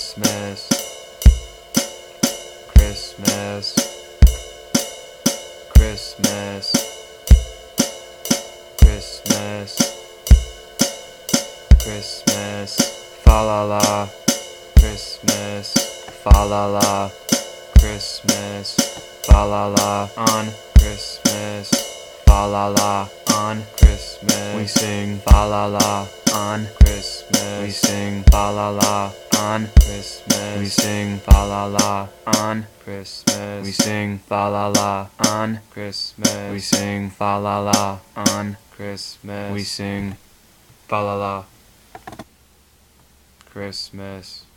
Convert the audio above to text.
Christmas, Christmas, Christmas, Christmas, Christmas, fa la la, Christmas, fa la la, Christmas, fa la la, on Christmas, fa la la, on Christmas, we sing fa la la, on Christmas, we sing fa la la, on Christmas, we sing fa la la, on Christmas, we sing fa la la, on Christmas, we sing fa la la, on Christmas, we sing fa la la, Christmas.